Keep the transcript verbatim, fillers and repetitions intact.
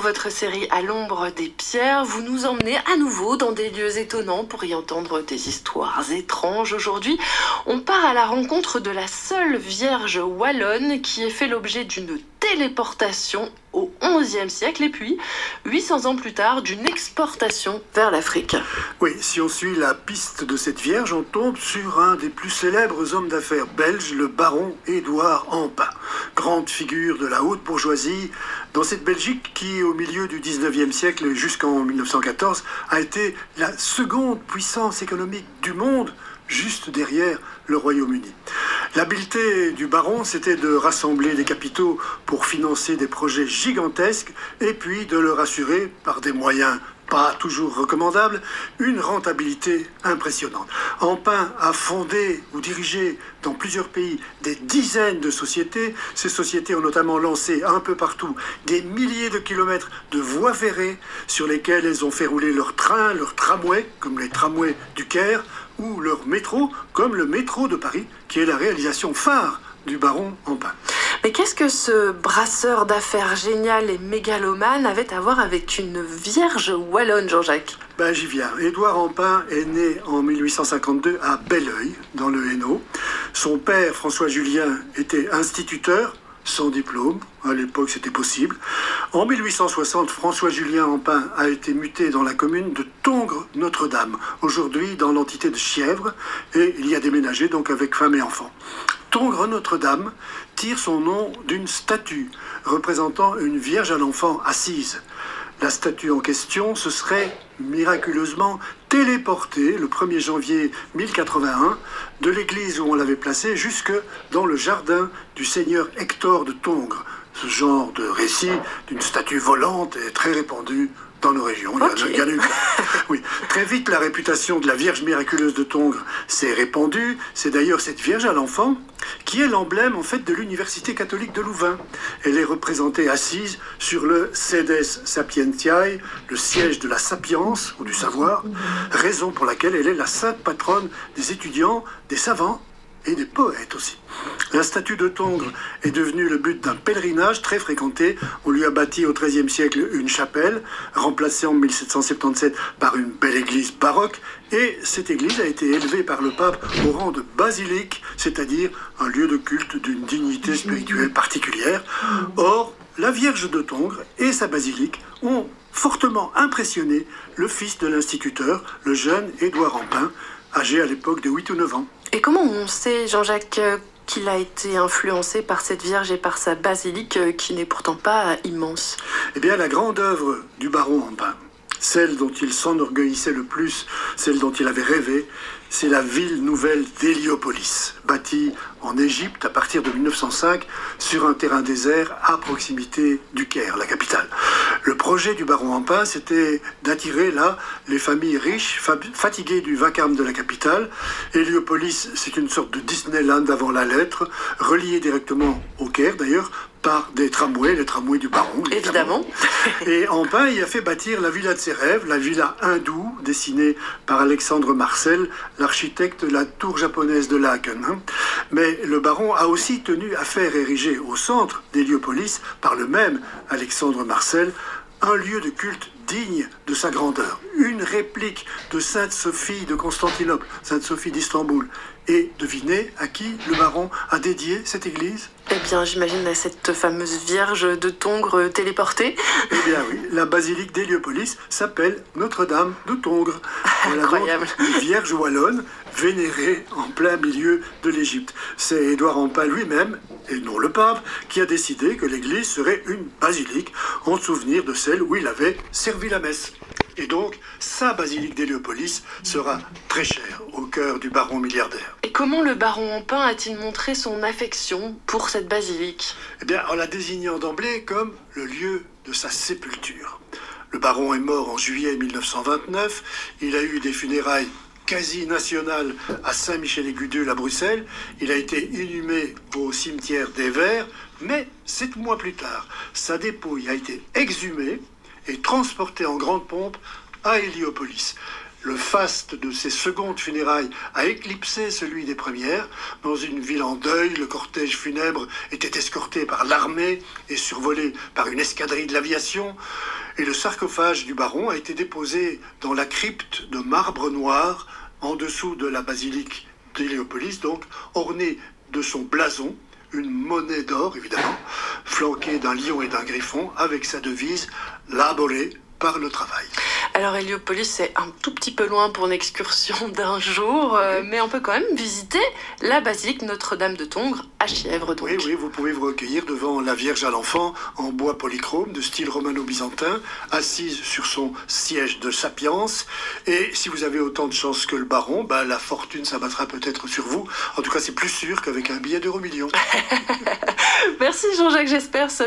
votre série À l'ombre des pierres, vous nous emmenez à nouveau dans des lieux étonnants pour y entendre des histoires étranges. Aujourd'hui, on part à la rencontre de la seule Vierge wallonne qui ait fait l'objet d'une téléportation au onzième siècle et puis, huit cents ans plus tard, d'une exportation vers l'Afrique. Oui, si on suit la piste de cette Vierge, on tombe sur un des plus célèbres hommes d'affaires belges, le baron Édouard Ampin. Grande figure de la haute bourgeoisie dans cette Belgique qui, au milieu du dix-neuvième siècle jusqu'en mille neuf cent quatorze, a été la seconde puissance économique du monde, juste derrière le Royaume-Uni. L'habileté du baron, c'était de rassembler des capitaux pour financer des projets gigantesques et puis de leur assurer, par des moyens pas toujours recommandables, une rentabilité impressionnante. Ampin a fondé ou dirigé dans plusieurs pays des dizaines de sociétés. Ces sociétés ont notamment lancé un peu partout des milliers de kilomètres de voies ferrées sur lesquelles elles ont fait rouler leurs trains, leurs tramways, comme les tramways du Caire, ou leur métro, comme le métro de Paris, qui est la réalisation phare du baron Ampin. Mais qu'est-ce que ce brasseur d'affaires génial et mégalomane avait à voir avec une Vierge wallonne, Jean-Jacques ? Ben, j'y viens. Édouard Ampin est né en mille huit cent cinquante-deux à Belleuil, dans le Hainaut. Son père, François Julien, était instituteur, sans diplôme. À l'époque, c'était possible. En mille huit cent soixante, François Julien Ampin a été muté dans la commune de Tongres-Notre-Dame, aujourd'hui dans l'entité de Chièvres, et il y a déménagé donc avec femme et enfants. Tongres-Notre-Dame tire son nom d'une statue représentant une Vierge à l'enfant assise. La statue en question se serait miraculeusement téléportée le premier janvier mille quatre-vingt-un de l'église où on l'avait placée jusque dans le jardin du seigneur Hector de Tongres. Ce genre de récit d'une statue volante est très répandu dans nos régions. Okay. Il y en a eu. Oui. Très vite, la réputation de la Vierge miraculeuse de Tongres s'est répandue. C'est d'ailleurs cette Vierge à l'enfant qui est l'emblème en fait de l'Université catholique de Louvain. Elle est représentée assise sur le Sedes Sapientiae, le siège de la sapience ou du savoir, raison pour laquelle elle est la sainte patronne des étudiants, des savants et des poètes aussi. La statue de Tongres est devenue le but d'un pèlerinage très fréquenté. On lui a bâti au treizième siècle une chapelle, remplacée en mille sept cent soixante-dix-sept par une belle église baroque. Et cette église a été élevée par le pape au rang de basilique, c'est-à-dire un lieu de culte d'une dignité spirituelle particulière. Or, la Vierge de Tongres et sa basilique ont fortement impressionné le fils de l'instituteur, le jeune Édouard Ampin, âgé à l'époque de huit ou neuf ans. Et comment on sait, Jean-Jacques, qu'il a été influencé par cette Vierge et par sa basilique qui n'est pourtant pas immense ? Eh bien, la grande œuvre du baron Ampin, celle dont il s'enorgueillissait le plus, celle dont il avait rêvé, c'est la ville nouvelle d'Héliopolis, bâtie en Égypte à partir de mille neuf cent cinq sur un terrain désert à proximité du Caire, la capitale. Le projet du baron Ampin, c'était d'attirer là les familles riches, fatiguées du vacarme de la capitale. Héliopolis, c'est une sorte de Disneyland avant la lettre, reliée directement au Caire d'ailleurs, par des tramways, les tramways du baron, évidemment. évidemment. Et Ampin y a fait bâtir la villa de ses rêves, la villa hindoue, dessinée par Alexandre Marcel, l'architecte de la tour japonaise de Laeken. Mais le baron a aussi tenu à faire ériger au centre d'Héliopolis, par le même Alexandre Marcel, un lieu de culte digne de sa grandeur. Une réplique de Sainte Sophie de Constantinople, Sainte Sophie d'Istanbul. Et devinez à qui le baron a dédié cette église ? Eh bien, j'imagine à cette fameuse Vierge de Tongres téléportée. Eh bien oui, la basilique d'Héliopolis s'appelle Notre-Dame de Tongres. Voilà. Incroyable. Donc une Vierge wallonne vénérée en plein milieu de l'Égypte. C'est Édouard Ampin lui-même, et non le pape, qui a décidé que l'église serait une basilique en souvenir de celle où il avait servi la messe. Et donc, sa basilique d'Héliopolis sera très chère au cœur du baron milliardaire. Et comment le baron Ampin a-t-il montré son affection pour cette basilique ? Eh bien, en la désignant d'emblée comme le lieu de sa sépulture. Le baron est mort en juillet mille neuf cent vingt-neuf. Il a eu des funérailles quasi nationales à Saint-Michel-et-Gudule à Bruxelles. Il a été inhumé au cimetière des Verts. Mais sept mois plus tard, sa dépouille a été exhumée et transporté en grande pompe à Héliopolis. Le faste de ces secondes funérailles a éclipsé celui des premières. Dans une ville en deuil, le cortège funèbre était escorté par l'armée et survolé par une escadrille de l'aviation. Et le sarcophage du baron a été déposé dans la crypte de marbre noir, en dessous de la basilique d'Héliopolis, donc orné de son blason, une monnaie d'or évidemment, flanquée d'un lion et d'un griffon, avec sa devise « Laborer par le travail ». Alors Héliopolis, c'est un tout petit peu loin pour une excursion d'un jour, euh, mais on peut quand même visiter la basilique Notre-Dame de Tongres à Chièvre. Donc. Oui, oui, vous pouvez vous recueillir devant la Vierge à l'enfant en bois polychrome de style romano-byzantin, assise sur son siège de sapience. Et si vous avez autant de chance que le baron, bah, la fortune s'abattra peut-être sur vous. En tout cas, c'est plus sûr qu'avec un billet d'euro million. Merci Jean-Jacques Jespers.